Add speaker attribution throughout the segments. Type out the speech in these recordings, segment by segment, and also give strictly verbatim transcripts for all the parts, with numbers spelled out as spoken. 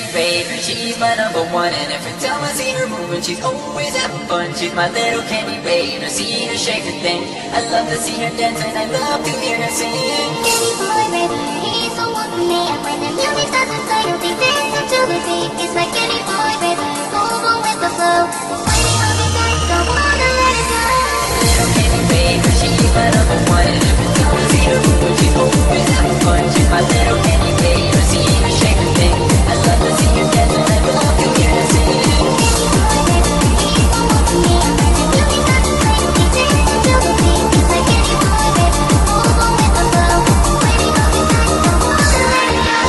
Speaker 1: baby, she's my number one. And every time I see her moving, she's always having fun. She's my little candy babe, I see her shake her thing. I love to see her dance and I love to hear her sing.
Speaker 2: Candy boy, baby, he's the one for me. And when the music starts to play, he'll be dancing to the beat. It's like candy boy, baby, move on with the flow. Waiting on me back, don't wanna let it go.
Speaker 1: Little candy babe, she's my number one. And every time I see her moving, she's always having fun. She's my little candy babe, I see her shake her thing. I love to see her dance and I love to hear her sing.
Speaker 2: Candy boy, baby, he's the one for me. And when the music starts to play, he'll be dancing to the beat. It's like candy boy, baby, move on with the flow. Waiting on me back, don't wanna let it go.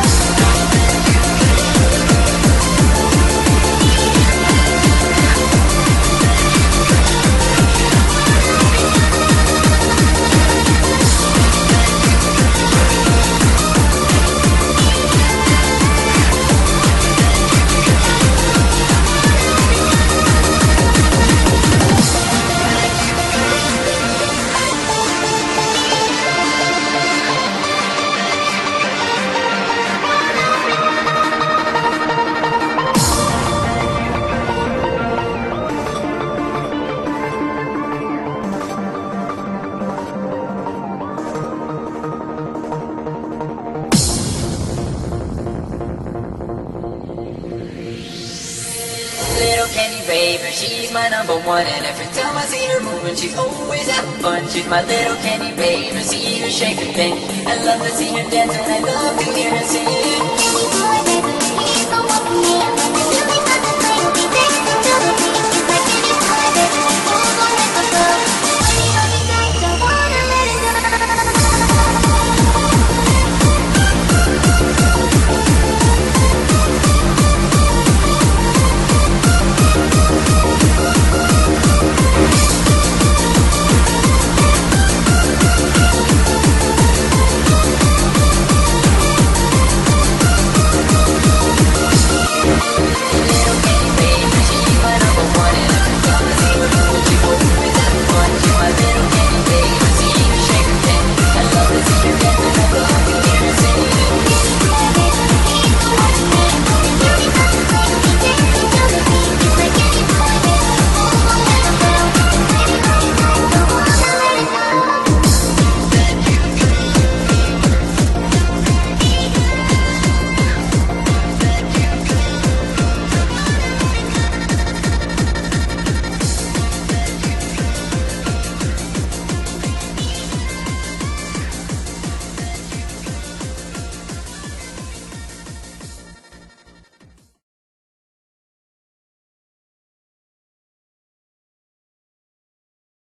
Speaker 1: Little candy baby, she's my number one. And every time I see her moving, she's always having fun. She's my little candy babe, I see her shake her thing. I love to see her dance and I love to hear her sing.